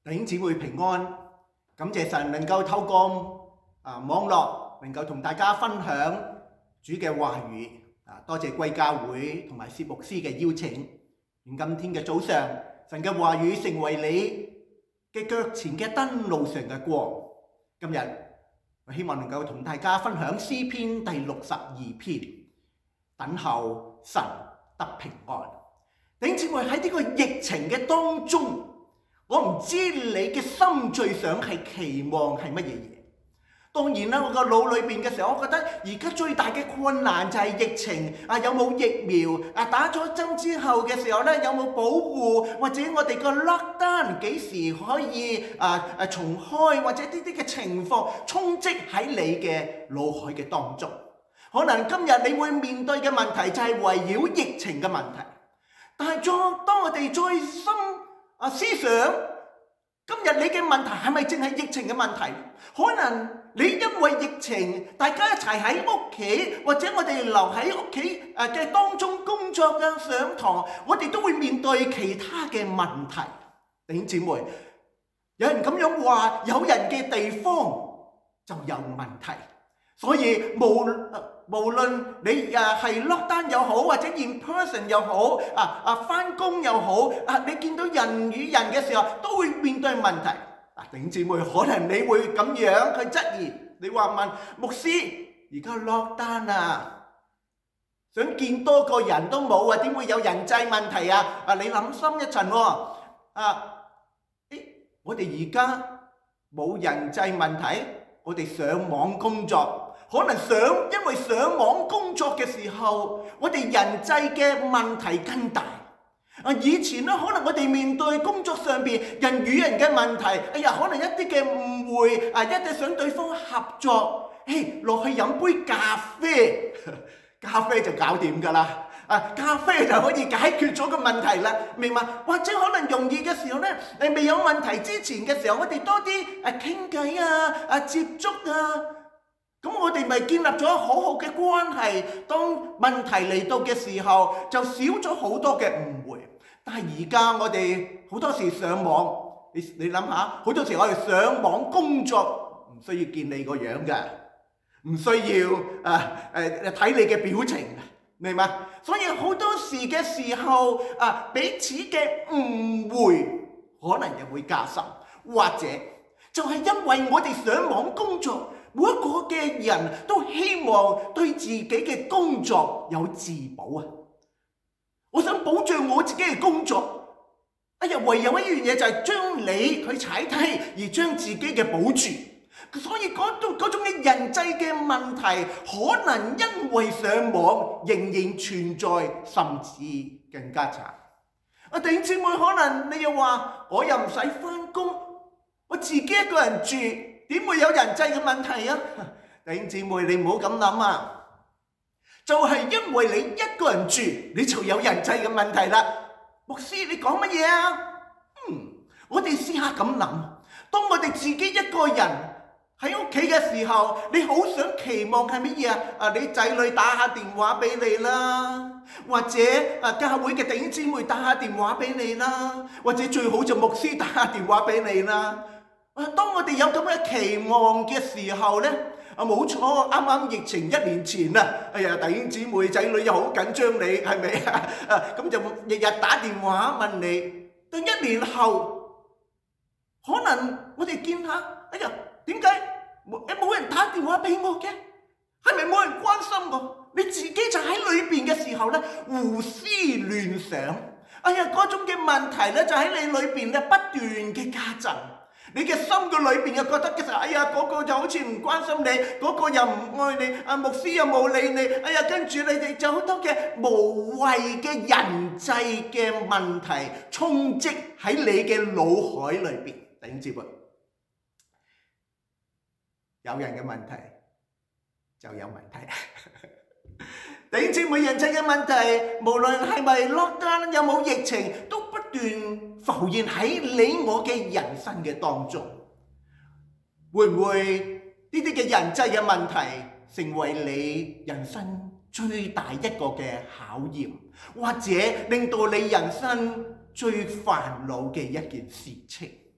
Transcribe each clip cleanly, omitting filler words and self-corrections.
弟兄姊妹平安，感謝神能夠透過網絡能夠同大家分享主嘅話語。多謝貴教會同埋薛牧師嘅邀請。願今天嘅早上，神嘅話語成為你嘅腳前嘅燈，路上嘅光。今日我希望能夠同大家分享詩篇第62篇，等候神得平安。弟兄姊妹，喺呢個疫情嘅當中，我唔知你嘅心最想係期望係乜嘢嘢。當然啦，我個腦裏邊嘅時候，我覺得而家最大嘅困難就係疫情有冇疫苗打咗針之後嘅時候咧，有冇保護，或者我哋個 lockdown 幾時可以重開，或者呢啲嘅情況充斥喺你嘅腦海嘅當中。可能今日你會面對嘅問題就係圍繞疫情嘅問題，但係當我哋再深思想，今日你嘅問題係咪淨係疫情嘅問題？可能你因為疫情，大家一齊喺屋企，或者我哋留喺屋企嘅當中工作上堂，我哋都會面對其他嘅問題。弟兄姊妹，有人咁樣話，有人嘅地方就有問題，所以無論你係 lockdown 又好，或者 in person 又好，返工又好，你見到人與人嘅時候，都會面對問題。弟兄姊妹，可能你會咁樣去質疑，你話問牧師，而家 lockdown 想見多個人都冇點會有人際問題你諗深一層我哋而家冇人際問題，我哋上網工作，可能因為上網工作嘅時候，我哋人際嘅問題更大。以前咧，可能我哋面對工作上邊人與人嘅問題，可能一啲嘅誤會，一啲想對方合作，落去飲杯咖啡，咖啡就搞掂㗎啦，咖啡就可以解決咗個問題啦，明嘛？或者可能容易嘅時候咧，未有問題之前嘅時候，我哋多啲傾偈接觸咁我哋咪建立咗好好嘅關係。當問題嚟到嘅時候，就少咗好多嘅誤會。但係而家我哋好多時上網，你諗下，好多時我哋上網工作，唔需要見你個樣嘅，唔需要睇你嘅表情，明嘛？所以好多時嘅時候彼此嘅誤會可能又會加深，或者就係因為我哋上網工作。每一個嘅人都希望對自己嘅工作有自保我想保障我自己嘅工作，唯有一樣嘢就係將你去踩低，而將自己嘅保住。所以嗰種嘅人際嘅問題，可能因為上網仍然存在，甚至更加慘。弟兄姊妹，可能你又話我又唔使返工，我自己一個人住，點會有人際嘅問題弟兄姊妹，你唔好咁諗就係因為你一個人住，你就有人際嘅問題啦。牧師，你講乜嘢我哋試下咁諗，當我哋自己一個人喺屋企嘅時候，你好想期望係乜嘢你仔女打下電話俾你啦，或者教會嘅弟兄姊妹打下電話俾你啦，或者最好就牧師打下電話俾你啦。當我哋有咁嘅期望嘅時候呢，冇錯，啱啱疫情1年前弟兄姊妹仔女又好緊張你，係咪咁就日日打電話問你。但1年後，可能我哋見下，點解冇人打電話俾我嘅？係咪冇人關心我？你自己就喺裏邊嘅時候呢，胡思亂想，嗰種嘅問題呢，就喺你裏邊呢不斷嘅加增。你嘅心嘅裏邊又覺得其實，嗰個就好似唔關心你，嗰個又唔愛你，牧師又冇理你，跟住你哋就好多嘅無謂嘅人際嘅問題充斥喺你嘅腦海裏邊。弟兄姊妹，有人嘅問題就有問題。弟兄姊妹，人際嘅問題，無論係咪 lockdown 有冇疫情，都不斷浮現喺你我嘅人生嘅當中。會唔會呢啲嘅人際嘅問題成為你人生最大一個嘅考驗，或者令到你人生最煩惱嘅一件事情？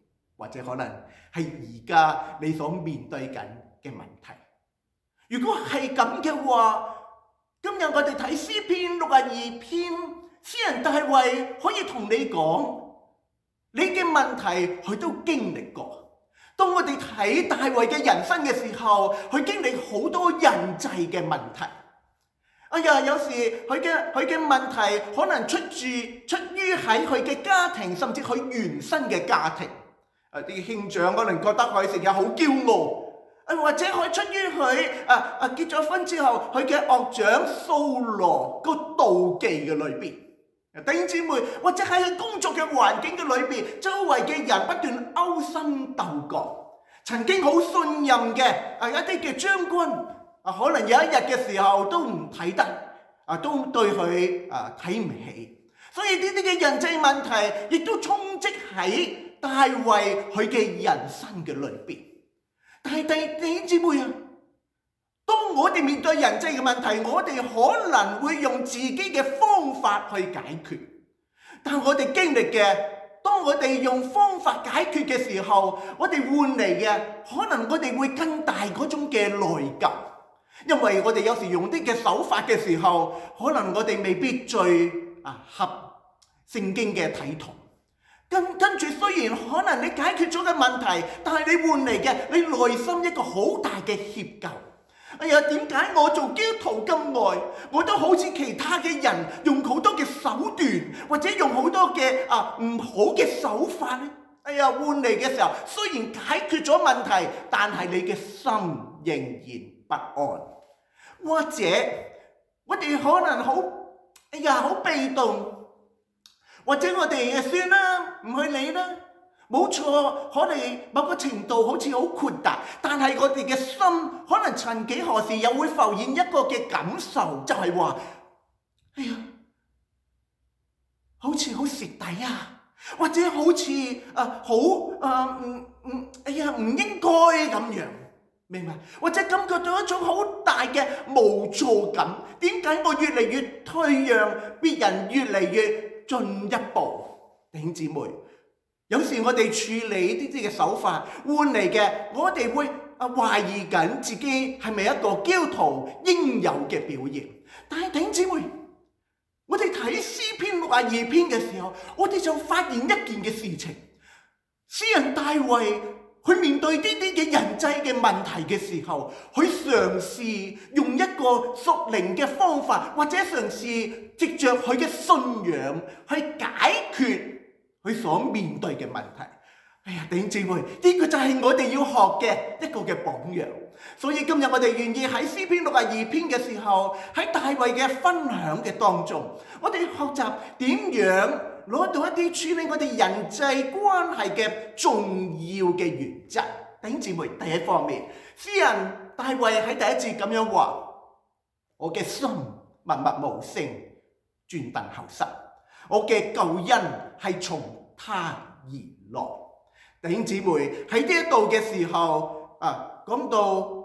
或者可能係而家你所面對緊嘅問題。如果係咁嘅話，今日我哋睇詩篇62篇，詩人大衛可以同你講，你嘅問題佢都經歷過。當我哋睇大衛嘅人生嘅時候，佢經歷好多人際嘅問題。有時佢嘅問題可能出於喺佢嘅家庭，甚至佢原生嘅家庭。啲兄長可能覺得佢成日好驕傲，或者佢出於佢結咗婚之後，佢嘅惡長掃羅個妒忌嘅裏邊。弟兄姊妹，或者喺佢工作嘅環境嘅裏邊，周圍嘅人不斷勾心鬥角，曾經好信任嘅一啲嘅將軍，可能有一日嘅時候都唔睇得，都對佢睇唔起，所以呢啲嘅人際問題亦都充斥喺大衛佢嘅人生嘅裏邊。但係弟兄姊妹啊，當我哋面對人際嘅問題，我哋可能會用自己嘅方法去解決，但我哋經歷嘅，當我哋用方法解決嘅時候，我哋換嚟嘅可能我哋會更大嗰種嘅內疚，因為我哋有時用啲嘅手法嘅時候，可能我哋未必最合聖經嘅體統。跟住雖然可能你解決咗嘅問題，但係你換嚟嘅你內心一個好大嘅歉疚。點解我做基督徒咁耐，我都好似其他嘅人用好多嘅手段，或者用好多嘅唔好嘅手法呢？換嚟嘅時候，雖然解決咗問題，但係你嘅心仍然不安。或者我哋可能好被動。或者我哋算啦，唔去理啦。冇錯，可能某個程度好似好豁達，但係我哋嘅心可能曾幾何時又會浮現一個嘅感受，就係話，好似好蝕底啊，或者好似唔應該咁樣，明白？或者感覺到一種好大嘅無助感。點解我越嚟越退讓，別人越嚟越進一步？弟兄姊妹，有時我哋處理呢啲嘅手法換嚟嘅，我哋會懷疑緊自己係咪一個基督徒應有嘅表現。但係弟兄姊妹，我哋睇詩篇62篇嘅時候，我哋就發現一件嘅事情，詩人大衛去面對呢啲嘅人際嘅問題嘅時候，佢嘗試用一個屬靈嘅方法，或者嘗試藉着佢嘅信仰去解決佢所面對嘅問題。弟兄姊妹，呢個就係我哋要學嘅一個嘅榜樣。所以今日我哋願意喺詩篇62篇嘅時候，喺大衛嘅分享嘅當中，我哋學習點樣攞到一啲處理我哋人際關係嘅重要嘅原則。弟兄姊妹，第一方面，詩人大衛喺第一節咁樣話：我嘅心默默無聲，專等候神，我嘅救恩係從他而來。弟兄姊妹，喺呢一度嘅時候講到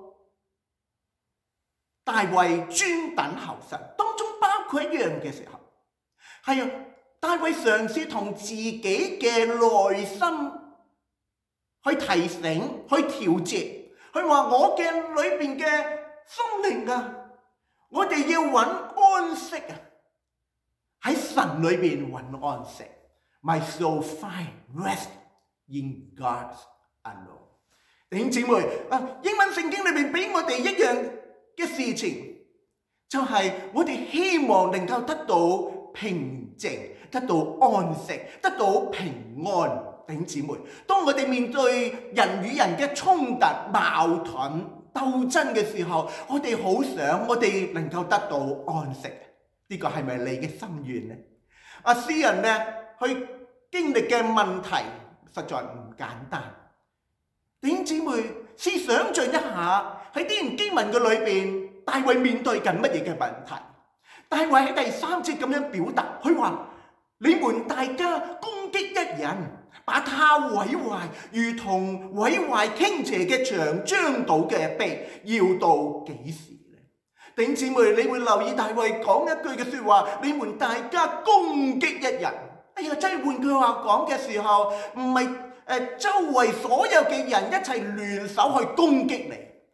大衛專等候神，當中包括一樣嘅時候，大衛嘗試同自己嘅內心去提醒、去調節。佢話：我嘅裏邊嘅心靈我哋要揾安息喺神裏邊揾安息。My soul find rest in God alone。弟兄姊妹，英文聖經裏面俾我哋一樣嘅事情，就係我哋希望能夠得到平靜，得到安息，得到平安。弟兄姊妹，當我哋面對人與人嘅衝突、矛盾、鬥爭嘅時候，我哋好想我哋能夠得到安息。呢個係咪你嘅心願呢？詩人呢，去經歷嘅問題實在唔簡單。弟兄姊妹，試想像一下喺呢段經文嘅裏邊，大衛面對緊乜嘢嘅問題？大衛喺第3節咁樣表達，佢話：你們大家攻擊一人，把他毀壞，如同毀壞傾斜嘅牆、將倒嘅碑，要到幾時呢？弟兄姊妹，你會留意大衛講一句嘅說話：你們大家攻擊一人。真係換句話講嘅時候，唔係周圍所有嘅人一齊聯手去攻擊你。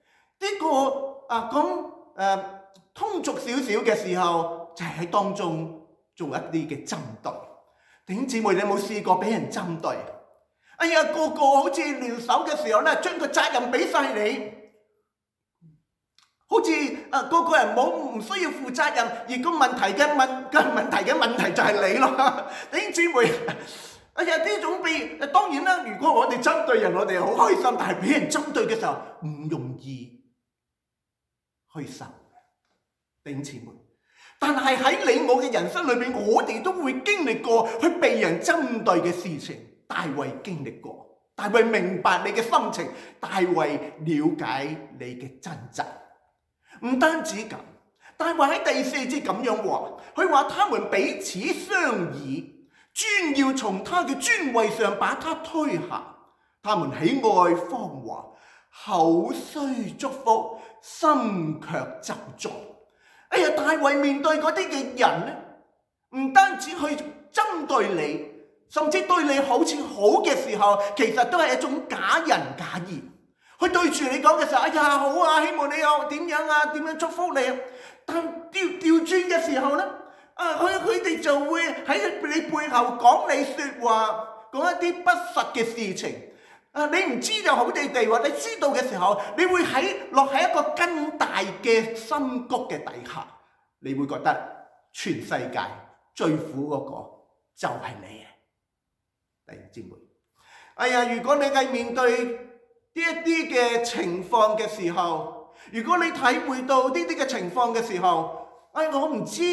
通俗少少嘅時候，就係喺當中做一啲嘅針對。弟兄姊妹，你有冇試過俾人針對？哎呀，個個好似聯手嘅時候咧，將個責任俾晒你，好似個個人唔需要負責任，而個問題嘅問題就係你咯。弟兄姊妹，哎呀，呢種當然啦，如果我哋針對人，我哋好開心，但係俾人針對嘅時候唔容易去受。弟兄姊妹，但係喺你我嘅人生裏面，我哋都會經歷過去被人針對嘅事情。大衛經歷過，大衛明白你嘅心情，大衛了解你嘅掙扎。唔單止咁，大衛喺第4節咁樣話，佢話他們彼此商議，專要從他嘅尊位上把他推下。他們喜愛芳華，口雖祝福，心卻咒詛。哎呀，大衛面對嗰啲嘅人咧，唔單止去針對你，甚至對你好似好嘅時候，其實都係一種假仁假義。佢對住你講嘅時候，哎呀好啊，希望你又點樣啊，點樣祝福你啊。但調轉嘅時候咧，佢哋就會喺你背後講你説話，講一啲不實嘅事情。你唔知就好地地喎，你知道嘅時候，你會落喺一個更大嘅深谷嘅底下，你會覺得全世界最苦嗰個就係你啊！弟兄姊妹，哎呀，如果你係面對呢一啲嘅情況嘅時候，如果你體會到呢啲嘅情況嘅時候，我唔知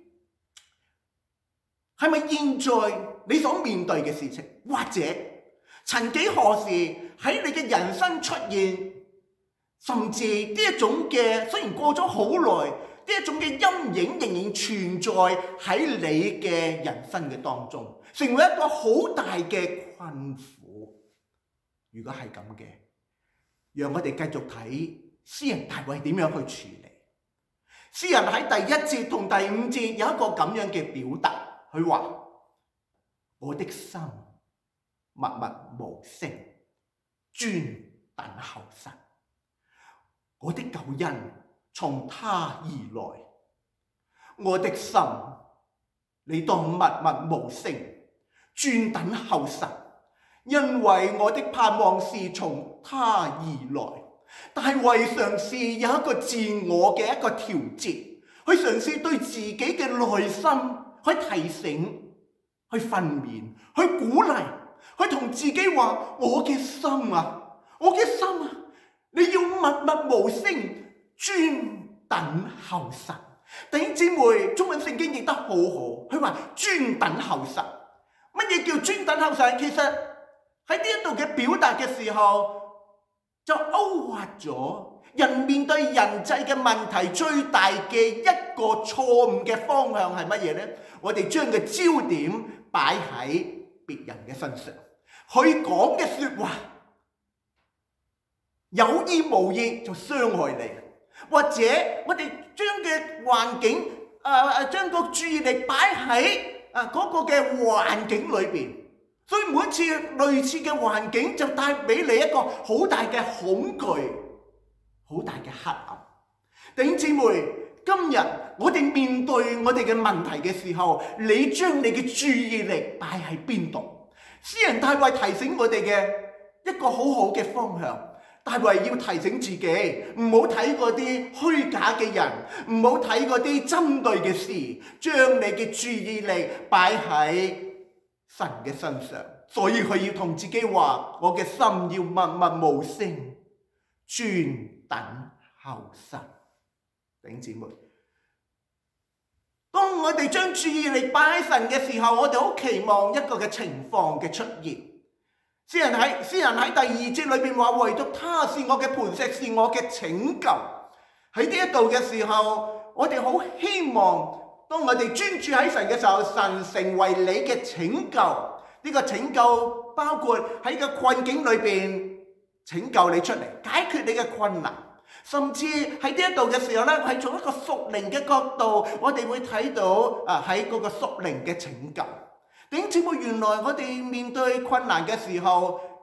係咪現在你所面對嘅事情，或者曾幾何時喺你嘅人生出現，甚至呢一種嘅，雖然過咗好耐，呢一種嘅陰影仍然存在喺你嘅人生嘅當中，成為一個好大嘅困苦。如果係咁嘅，讓我哋繼續睇詩人大衛點樣去處理。詩人喺第1節同第5節有一個咁樣嘅表達，佢話：我的心默默無聲，專等候神。我的救恩從他而來。我的心，你當默默無聲，專等候神，因為我的盼望是從他而來。大衛嘗試有一個自我嘅一個調節，去嘗試對自己嘅內心去提醒、去訓勉、去鼓勵。佢同自己話：我嘅心啊，我嘅心啊，你要默默無聲，專等候神。弟兄姊妹，中文聖經譯得好好，佢話專等候神。乜嘢叫專等候神？其實喺呢一度嘅表達嘅時候，就勾畫咗人面對人際嘅問題最大嘅一個錯誤嘅方向係乜嘢呢？我哋將個焦點擺喺別人嘅身上，佢講嘅說話有意無意就傷害你，或者我哋將嘅環境將個注意力擺喺嗰個嘅環境裏邊，所以每一次類似嘅環境就帶俾你一個好大嘅恐懼，好大嘅黑暗。弟兄姊妹，今日我哋面對我哋嘅問題嘅時候，你將你嘅注意力擺喺邊度？詩人大衛提醒我哋嘅一個好好嘅方向。大衛要提醒自己，唔好睇嗰啲虛假嘅人，唔好睇嗰啲針對嘅事，將你嘅注意力擺喺神嘅身上。所以佢要同自己話：我嘅心要默默無聲，專等候神。弟兄姊妹，當我哋將注意力擺喺神嘅時候，我哋好期望一個嘅情況嘅出現。詩人喺第2節裏面話：唯獨他是我嘅磐石，是我嘅拯救。喺呢一度嘅時候，我哋好希望，當我哋專注喺神嘅時候，神成為你嘅拯救。呢個拯救包括喺個困境裏邊拯救你出嚟，解決你嘅困難。甚至喺呢一度嘅時候咧，係從一個屬靈嘅角度，我哋會睇到喺嗰個屬靈嘅拯救。弟兄姊妹，原來我哋面對困難嘅時候，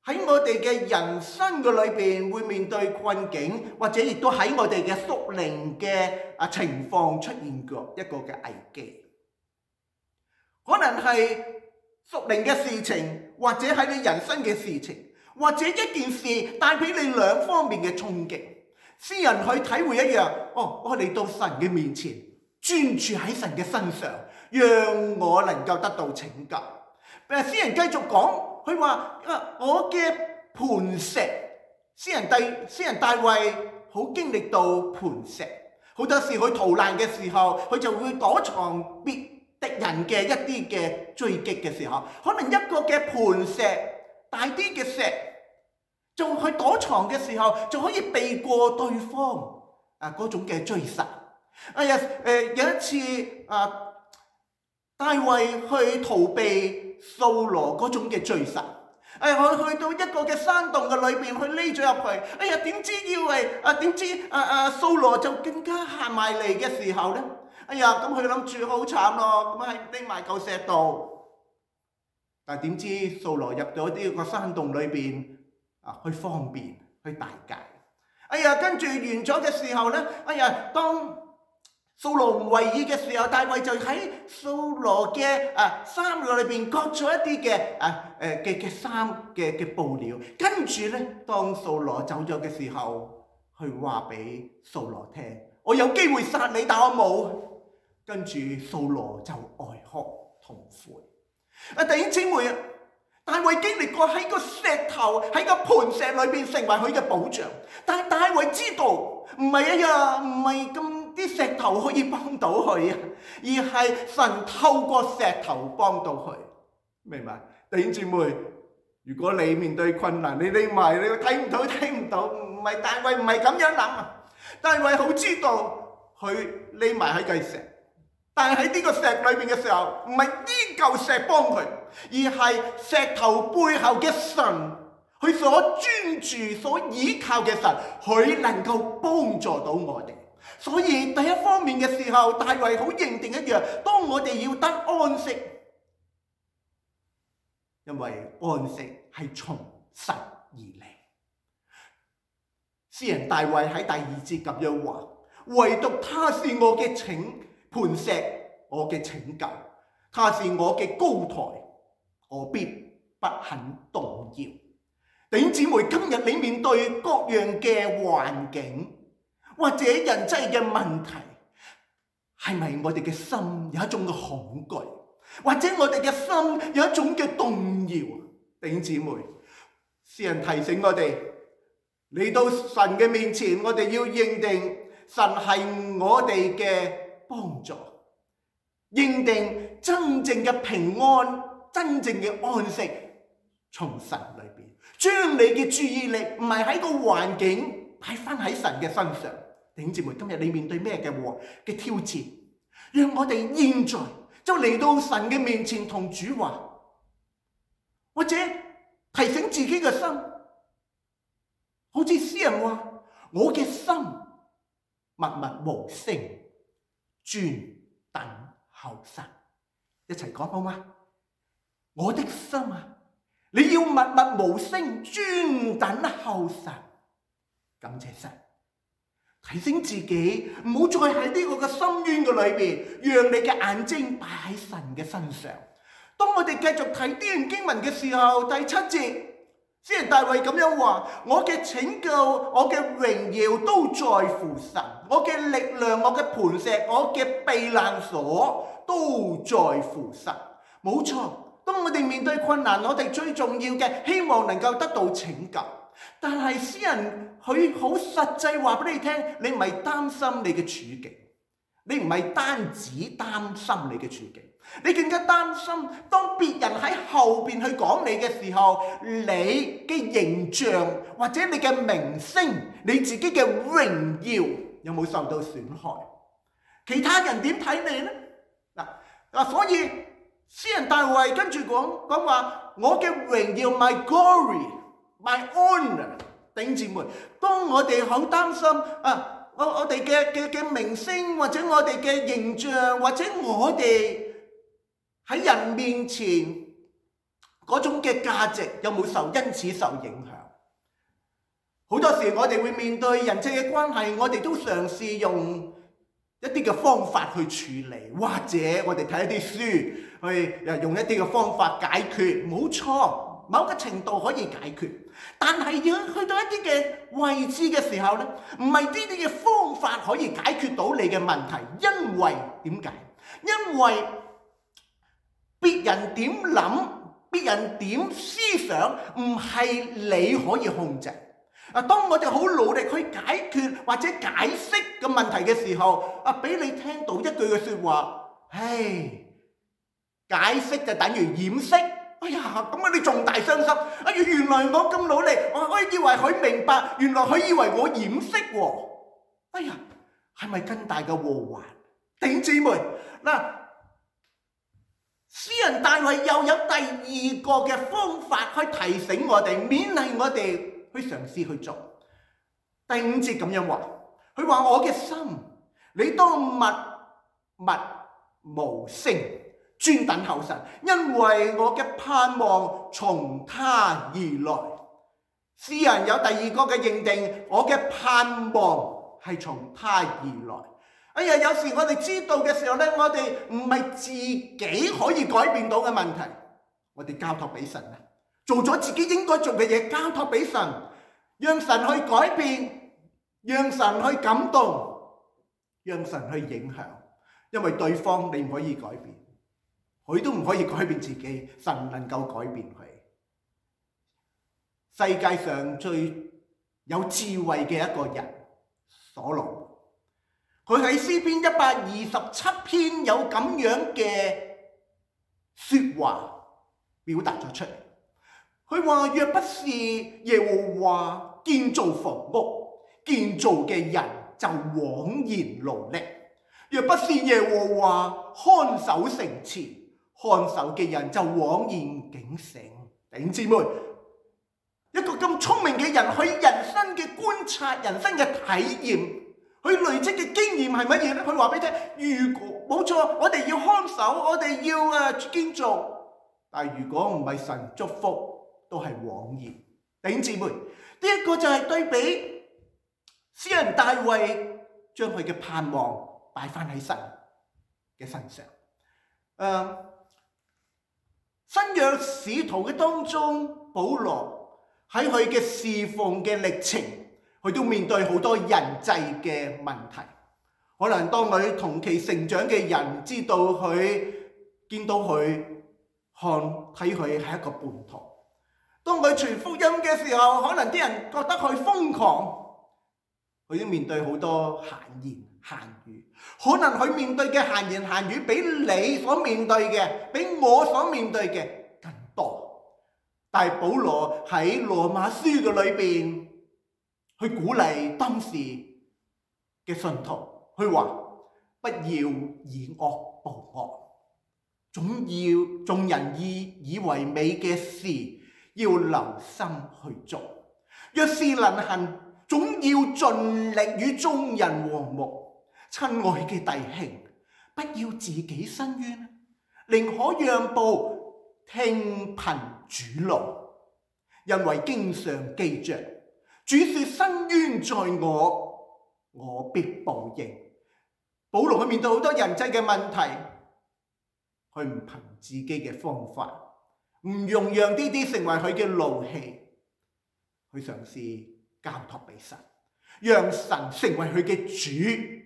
喺我哋嘅人生嘅裏邊會面對困境，或者亦都喺我哋嘅屬靈嘅情況出現過一個嘅危機，可能係屬靈嘅事情，或者喺你人生嘅事情，或者一件事帶俾你兩方面嘅衝擊。詩人去體會一樣，我嚟到神嘅面前，專注喺神嘅身上，讓我能夠得到拯救。詩人繼續講，佢話我嘅磐石，詩人大衛好經歷到磐石，好多時佢逃難嘅時候，佢就會躲藏敵人嘅一啲嘅追擊嘅時候，可能一個嘅磐石大啲嘅石，就去躲藏嘅時候，就可以避過對方嗰種嘅追殺。有一次大衛去逃避掃羅嗰種嘅追殺，佢去到一個嘅山洞嘅裏邊，去匿咗入去。點知掃羅就更加行埋嚟嘅時候咧，咁佢諗住好慘咯，咁喺匿埋嚿石度。但係點知掃羅入咗呢個山洞裏邊去方便去大戒。跟住完咗嘅時候咧，當掃羅唔為意嘅時候，大衛就喺掃羅嘅衫裏邊割咗一啲嘅衫嘅布料，跟住咧，當掃羅走咗嘅時候，去話俾掃羅聽：我有機會殺你，但我冇。跟住掃羅就哀哭痛悔。弟兄姊妹，大衛經歷過喺個石頭喺個磐石裏邊成為佢嘅保障，但係大衛知道唔係咁啲石頭可以幫到佢啊，而係神透過石頭幫到佢，明白？弟兄姊妹，如果你面對困難，你匿埋，你睇唔到，唔係大衛唔係咁樣諗啊！大衛好知道佢匿埋喺嚿石。但係喺呢個石裏面嘅時候，唔係呢嚿石幫佢，而係石頭背後嘅神，佢所專注、所依靠嘅神，佢能夠幫助到我哋。所以第一方面嘅時候，大衛好認定一樣，當我哋要得安息，因為安息係從神而嚟。詩人大衛喺第二節咁樣話：唯獨他是我嘅磐石，我嘅拯救，他是我嘅高台，我必不肯動搖。弟兄姊妹，今日你面對各樣嘅環境或者人際嘅問題，係咪我哋嘅心有一種嘅恐懼，或者我哋嘅心有一種嘅動搖？弟兄姊妹，詩人提醒我哋，嚟到神嘅面前，我哋要認定神係我哋嘅幫助，認定真正嘅平安、真正嘅安息從神裏邊，將你嘅注意力唔係喺個環境擺翻喺神嘅身上。弟兄姊妹，今日你面對咩嘅挑戰？讓我哋現在就嚟到神嘅面前同主話，或者提醒自己嘅心，好似詩人話：我嘅心默默無聲，專等候神。一齊講好嗎？我的心啊，你要默默無聲，專等候神。感謝神，提醒自己唔好再喺呢個嘅深淵嘅裏邊，讓你嘅眼睛擺喺神嘅身上。當我哋繼續睇呢段經文嘅時候，第7節，詩人大衛咁樣話：我嘅拯救、我嘅榮耀都在乎神，我嘅力量、我嘅磐石、我嘅避難所都在乎神。冇錯，當我哋面對困難，我哋最重要嘅希望能夠得到拯救。但係詩人佢好實際話俾你聽，你唔係擔心你嘅處境，你唔係單止擔心你嘅處境，你更加擔心當別人喺後邊去講你嘅時候，你嘅形象或者你嘅名聲、你自己嘅榮耀有冇受到損害？其他人點睇你呢？所以詩人大衛跟住講話：我嘅榮耀 ，my glory。My honor， 弟兄姊妹，當我哋好擔心我哋嘅名聲，或者我哋嘅形象，或者我哋喺人面前嗰種嘅價值有冇因此受影響？好多時我哋會面對人際嘅關係，我哋都嘗試用一啲嘅方法去處理，或者我哋睇一啲書去用一啲嘅方法解決。冇錯，某個程度可以解決，但係要去到一啲嘅位置嘅時候呢，唔係呢啲嘅方法可以解決到你嘅問題。因為點解？因為別人點諗，別人點思想，唔係你可以控制。當我哋好努力去解決或者解釋嘅問題嘅時候，俾你聽到一句嘅説話，解釋就等於掩飾。哎呀，咁你仲大傷心。哎呀，原來我咁努力，我以為佢明白，原來佢以為我掩飾喎。哎呀，係咪更大嘅禍患？弟兄姊妹，詩人大衛又有第二個嘅方法去提醒我哋，勉勵我哋去嘗試去做。第5節咁樣話，佢話我嘅心，你當默默無聲，專等候神，因為我嘅盼望從他而來。詩人有第二個嘅認定，我嘅盼望係從他而來。哎呀，有時我哋知道嘅時候呢，我哋唔係自己可以改變到嘅問題，我哋交託俾神啊，做咗自己應該做嘅嘢，交託俾神，讓神去改變，讓神去感動，讓神去影響。因為對方你唔可以改變，佢都唔可以改變自己，神能夠改變佢。世界上最有智慧嘅一個人，所羅門，佢喺詩篇127篇有咁樣嘅説話表達咗出嚟。佢話：若不是耶和華建造房屋，建造嘅人就枉然勞力；若不是耶和華看守城池，看守嘅人就枉然警醒。弟兄姊妹，一個咁聰明嘅人，佢人生嘅觀察、人生嘅體驗，佢累積嘅經驗係乜嘢呢？佢話俾你聽，如果冇錯，我哋要看守，我哋要建造，但係如果唔係神祝福，都係枉然。弟兄姊妹，呢一個就係對比詩人大衛將佢嘅盼望擺翻喺神嘅身上。新約使徒嘅當中，保羅喺佢嘅侍奉嘅歷程，佢都面對好多人際嘅問題。可能當佢同期成長嘅人知道佢，見到佢，睇佢係一個叛徒。當佢傳福音嘅時候，可能啲人覺得佢瘋狂，佢都面對好多閒言閒語。可能佢面對嘅閒言閒語比你所面對嘅，比我所面對嘅更多。但係保羅喺羅馬書嘅裏邊，去鼓勵當時嘅信徒，佢話不要以惡報惡，眾人以為美嘅事，要留心去做。若是能行，總要盡力與眾人和睦。親愛嘅弟兄，不要自己申冤，寧可讓步，聽憑主怒。因為經上記着，主說申冤在我，我必報應。保羅佢面對好多人際嘅問題，佢唔憑自己嘅方法，唔容讓呢啲成為佢嘅怒氣，去嘗試交託俾神，讓神成為佢嘅主，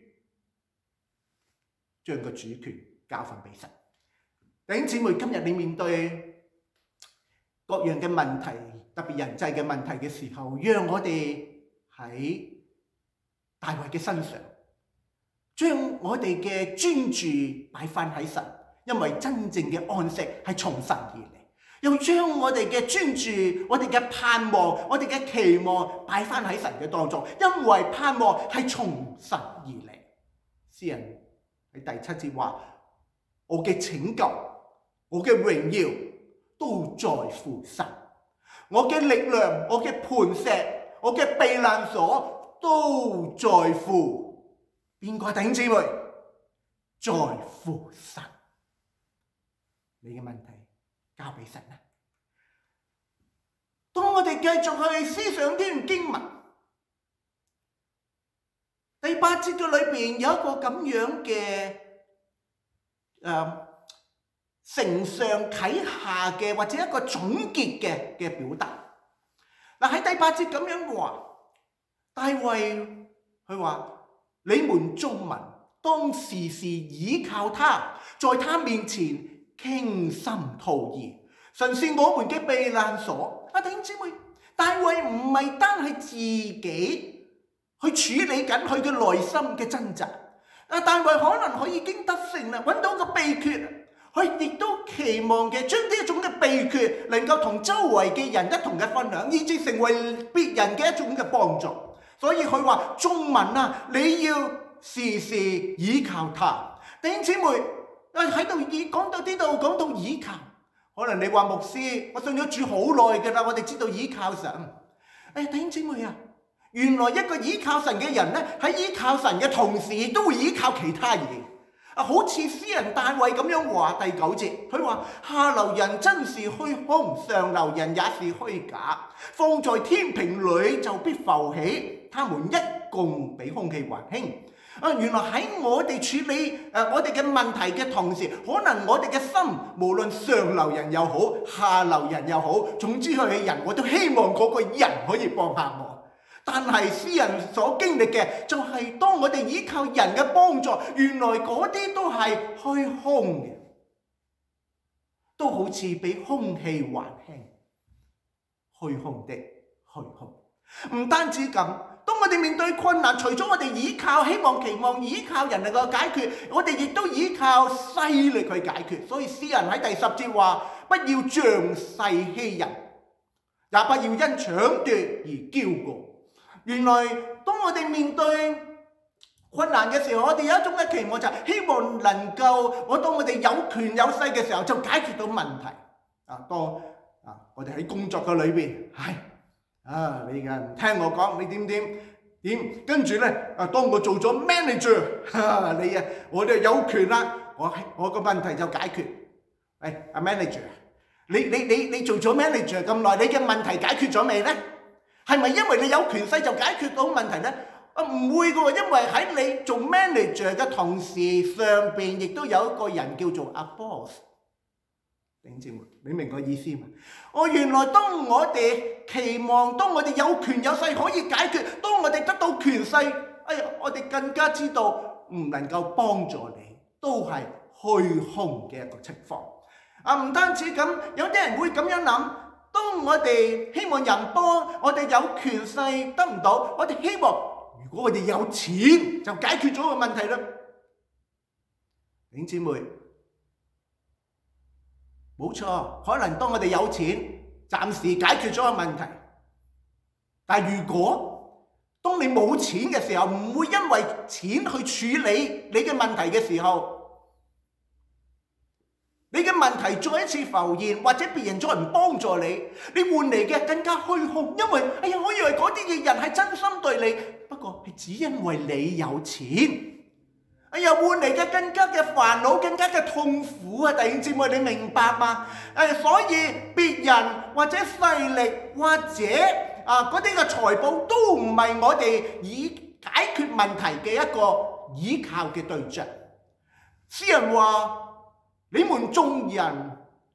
將個主權交翻俾神。弟兄姊妹，今日你面對各樣嘅問題，特別人際嘅問題嘅時候，讓我哋喺大衛嘅身上，將我哋嘅專注擺翻喺神，因為真正嘅安息係從神而嚟。又將我哋嘅專注、我哋嘅盼望、我哋嘅期望擺翻喺神嘅當中，因為盼望係從神而嚟。詩人喺第7節話：我嘅拯救、我嘅榮耀都在乎神，我嘅力量、我嘅磐石、我嘅避難所都在乎邊個？弟兄姊妹，在乎神。你嘅問題交俾神啦， 哋繼續去思想呢段經文。第8節嘅裏邊有一個咁樣嘅承上啟下嘅，或者一個總結嘅表達。嗱，喺第8節咁樣話，大衛佢話：你們眾民當時時倚靠他，在他面前傾心吐意。神是我們嘅避難所。弟兄姊妹，大衛唔係單係自己去處理緊佢嘅內心嘅掙扎。大衛可能佢已經得勝啦，揾到個秘訣，佢亦都期望嘅將呢一種嘅秘訣能夠同周圍嘅人一同嘅分享，以至成為別人嘅一種嘅幫助。所以佢話：眾民啊，你要時時倚靠他。弟兄姊妹喺度講到呢度，講到倚靠，可能你話牧師，我信咗主好耐㗎啦，我哋知道倚靠神。弟兄姊妹啊，原來一個倚靠神嘅人咧，喺倚靠神嘅同時，亦都會倚靠其他嘢。好似詩人大衛咁樣話，第9節，佢話：下流人真是虛空，上流人也是虛假，放在天平裏就必浮起，他們一共比空氣還輕。原來喺我哋處理我哋嘅問題嘅同時，可能我哋嘅心，無論上流人又好，下流人又好，總之佢嘅人，我都希望嗰個人可以幫下我。但係詩人所經歷嘅就係，當我哋依靠人嘅幫助，原來嗰啲都係虛空嘅，都好似比空氣還輕，虛空的虛空。唔單止咁，當我哋面對困難，除咗我哋依靠、期望依靠人能夠解決，我哋亦都依靠勢力去解決。所以詩人喺第10節話：不要仗勢欺人，也不要因搶奪而驕傲。原來當我哋面對困難嘅時候，我哋有一種嘅期望，就係希望能夠當我哋有權有勢嘅時候就解決到問題。當我哋喺工作嘅裏邊，你嘅唔聽我講，你點，跟住咧當我做咗 manager， 我哋有權啦，我個問題就解決。manager， 你做咗 manager 咁耐，你嘅問題解決咗未咧？係咪因為你有權勢就解決到問題呢？唔會㗎喎，因為喺你做 manager 嘅同時，上邊亦都有一個人叫做阿 boss。弟兄姊妹，你明個意思嘛？原來當我哋期望，當我哋有權有勢可以解決，當我哋得到權勢，我哋更加知道唔能夠幫助你，都係虛空嘅一個情況。唔單止咁，有啲人會咁樣諗。當我哋希望人幫，我哋有權勢得唔到，我哋希望如果我哋有錢就解決咗個問題啦。弟兄姊妹，冇錯，可能當我哋有錢，暫時解決咗個問題。但係如果當你冇錢嘅時候，唔會因為錢去處理你嘅問題嘅時候，你嘅問題再一次浮現，或者別人再唔幫助你，你換嚟嘅更加虛空。因為我以為嗰啲嘅人係真心對你，不過係只因為你有錢。換嚟嘅更加嘅煩惱，更加嘅痛苦啊！弟兄姊妹，你明白嗎？所以別人或者勢力或者嗰啲嘅財寶都唔係我哋以解決問題嘅一個依靠嘅對象。詩人話：你們眾人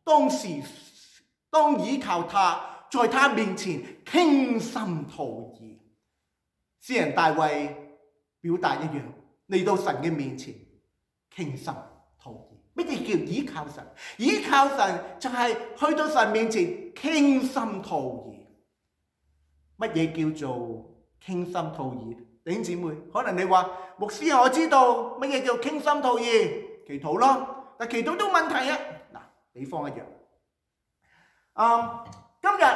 當倚靠他，在他面前傾心吐意。詩人大衛表達一樣，嚟到神嘅面前傾心吐意。乜嘢叫倚靠神？倚靠神就係去到神面前傾心吐意。乜嘢叫做傾心吐意？弟兄姊妹，可能你話牧師，我知道乜嘢叫傾心吐意，祈禱咯。但祈禱都問題啊！嗱，比方一樣，今日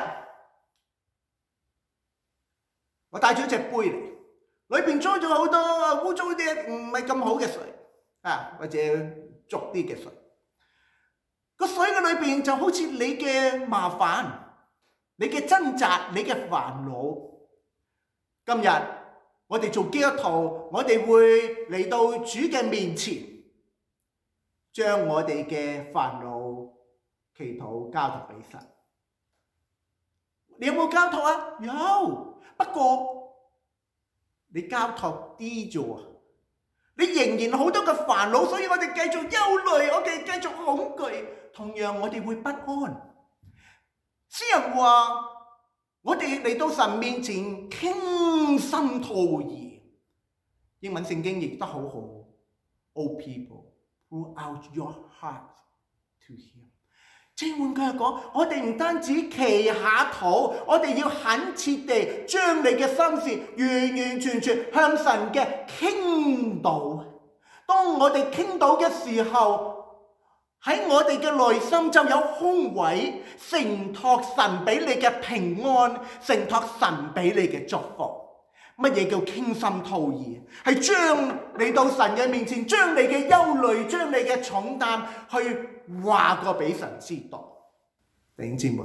我帶咗一隻杯嚟，裏邊裝咗好多污糟啲唔係咁好嘅水或者濁啲嘅水。個水嘅裏邊就好似你嘅麻煩、你嘅掙扎、你嘅煩惱。今日我哋做基督徒，我哋會嚟到主嘅面前，將我哋嘅煩惱、祈禱交託俾神。 你有冇交託啊？有，不過你交託啲啫喎，你仍然好多嘅煩惱，所以我哋繼續憂慮，我哋繼續恐懼，同樣我哋會不安。詩人話：我哋嚟到神面前傾心吐意，英文聖經譯得好好。O people, pour out your heart to Him。即係換句話講，我哋唔單止祈下禱，我哋要懇切地將你嘅心事完完全全向神嘅傾倒。當我哋傾倒嘅時候，喺我哋嘅內心就有空位，承托神俾你嘅平安，承托神俾你嘅祝福。乜嘢叫傾心吐意？係將你到神嘅面前，將你嘅憂慮，將你嘅重擔去話過俾神知道。弟兄姊妹，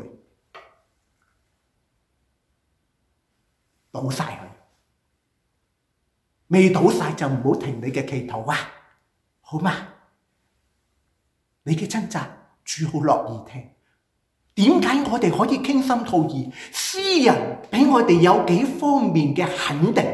倒晒佢，未倒晒就唔好停你嘅祈禱啊，好嗎？你嘅掙扎，主好樂意聽。點解我哋可以傾心吐意？詩人俾我哋有幾方面嘅肯定。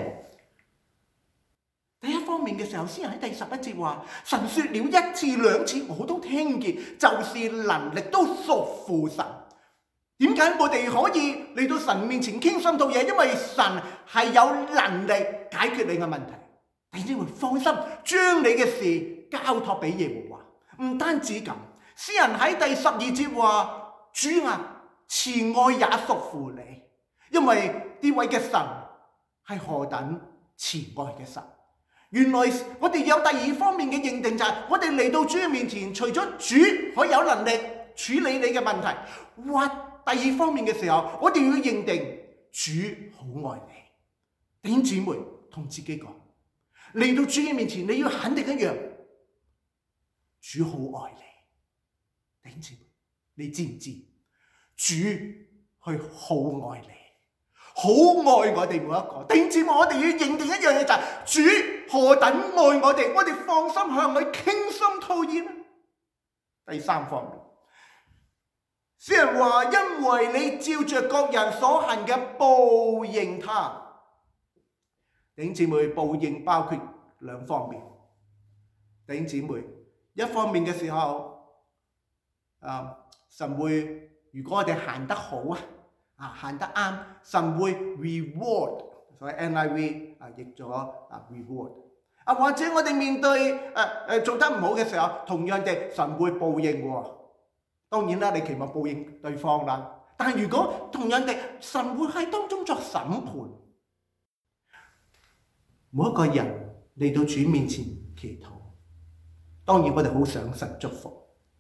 第一方面嘅時候，詩人喺第11節話：神說了一次兩次，我都聽見，就是能力都屬乎神。點解我哋可以嚟到神面前傾心吐意？因為神係有能力解決你嘅問題。你只會放心，將你嘅事交託俾耶和華。唔單止咁，詩人喺第12節話：主啊，慈愛也屬乎你，因為呢位嘅神係何等慈愛嘅神。原來我哋有第二方面嘅認定，就係我哋嚟到主嘅面前，除咗主可以有能力處理你嘅問題，或第二方面嘅時候，我哋要認定主好愛你。弟兄姊妹，同自己講，嚟到主嘅面前，你要肯定一樣，主好愛你。弟兄姊妹，你知唔知主係好愛你，好愛我哋每一個？弟兄姊妹，我哋要認定一樣嘢，就係主何等愛我哋，我哋放心向佢傾心吐意啦。第三方面，詩人話：因為你照着各人所行嘅報應他。弟兄姊妹，報應包括兩方面。弟兄姊妹，一方面嘅時候，神會，如果我哋行得好行得啱，神會 reward， 所以 NIV 譯咗reward。或者我哋面對做得唔好嘅時候，同樣地神會報應喎。當然啦，你期望報應對方啦，但係如果同樣地神會喺當中作審判。每一個人嚟到主面前祈禱，當然我哋好想神祝福。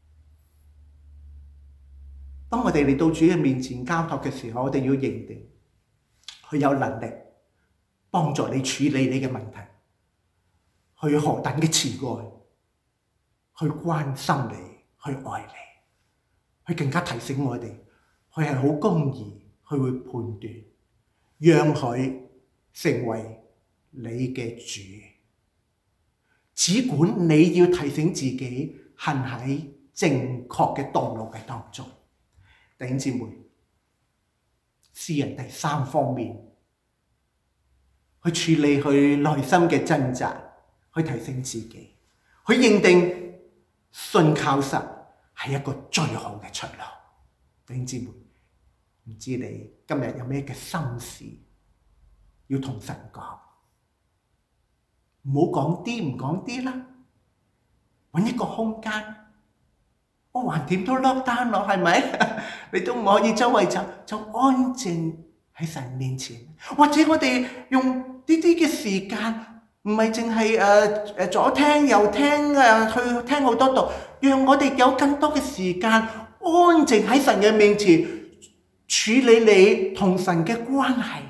當我哋嚟到主嘅面前交託嘅時候，我哋要認定佢有能力幫助你處理你嘅問題，佢何等嘅慈愛，去關心你，去愛你，佢更加提醒我哋，佢係好公義，佢會判斷，讓佢成為你嘅主。只管你要提醒自己行喺正確嘅道路嘅當中。弟兄姊妹，詩人第三方面去處理佢內心嘅掙扎，去提醒自己，去認定信靠神係一個最好嘅出路。弟兄姊妹，唔知你今日有咩嘅心事要同神講？唔好講啲唔講啲啦，搵一個空間。我橫掂都 lock down 咯，係咪？你都唔可以周圍走，就安靜喺神面前。或者我哋用呢啲嘅時間，唔係淨係左聽右聽去聽好多道，讓我哋有更多嘅時間安靜喺神嘅面前，處理你同神嘅關係，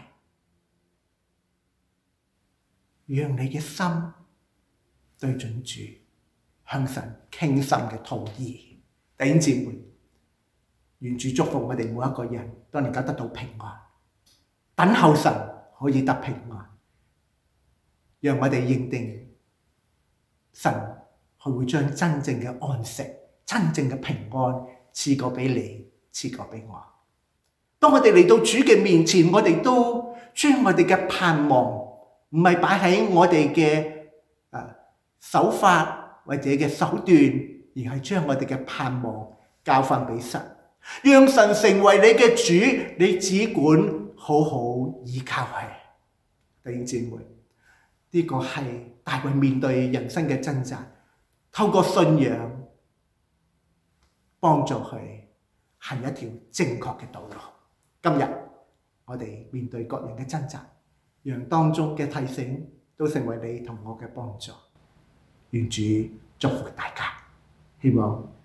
讓你嘅心對準主，向神傾心嘅吐意。弟兄姊妹，願主祝福我哋每一個人都能夠得到平安，等候神可以得平安，讓我哋認定神佢會將真正嘅安息、真正嘅平安賜過俾你，賜過俾我。 當我哋嚟到主嘅面前，我哋都將我哋嘅盼望唔係擺喺我哋嘅手法或者嘅手段，而係將我哋嘅盼望交翻俾神，讓神成為你嘅主，你只管好好依靠佢。弟兄姊妹，呢個係大衛面對人生嘅掙扎，透過信仰幫助佢行一條正確嘅道路。今日我哋面對各人嘅掙扎，讓當中嘅提醒都成為你同我嘅幫助。願主祝福大家，希望